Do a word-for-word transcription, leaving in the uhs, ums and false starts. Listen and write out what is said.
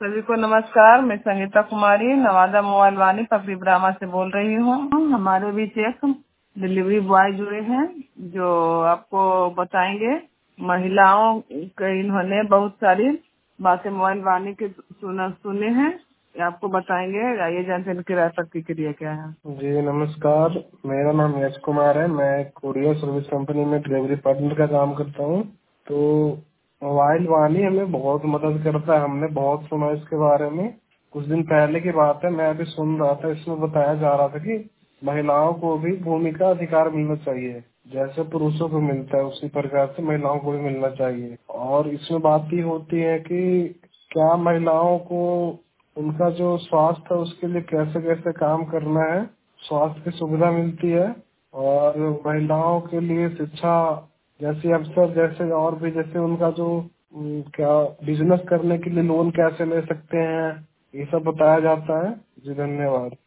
सभी को नमस्कार। मैं संगीता कुमारी नवादा मोबाइल वाणी पकड़ी ब्राह्मा से बोल रही हूँ। हमारे बीच एक डिलीवरी बॉय जुड़े हैं जो आपको बताएंगे। महिलाओं के इन्होंने बहुत सारी बातें मोबाइल वाणी के सुना सुने हैं, ये आपको बताएंगे। आइए जानते हैं इनकी राय प्रतिक्रिया क्या है। जी नमस्कार, मेरा नाम यश कुमार है। मैं कुरियर सर्विस कंपनी में डिलीवरी पार्टनर का काम करता हूँ। तो मोबाइल वाणी हमें बहुत मदद करता है। हमने बहुत सुना इसके बारे में। कुछ दिन पहले की बात है, मैं अभी सुन रहा था, इसमें बताया जा रहा था कि महिलाओं को भी भूमि का अधिकार मिलना चाहिए। जैसे पुरुषों को मिलता है उसी प्रकार से महिलाओं को भी मिलना चाहिए। और इसमें बात ये होती है कि क्या महिलाओं को उनका जो स्वास्थ्य है उसके लिए कैसे कैसे काम करना है, स्वास्थ्य की सुविधा मिलती है। और महिलाओं के लिए शिक्षा जैसे अवसर, जैसे और भी, जैसे उनका जो उम, क्या बिजनेस करने के लिए लोन कैसे ले सकते हैं, ये सब बताया जाता है। जी धन्यवाद।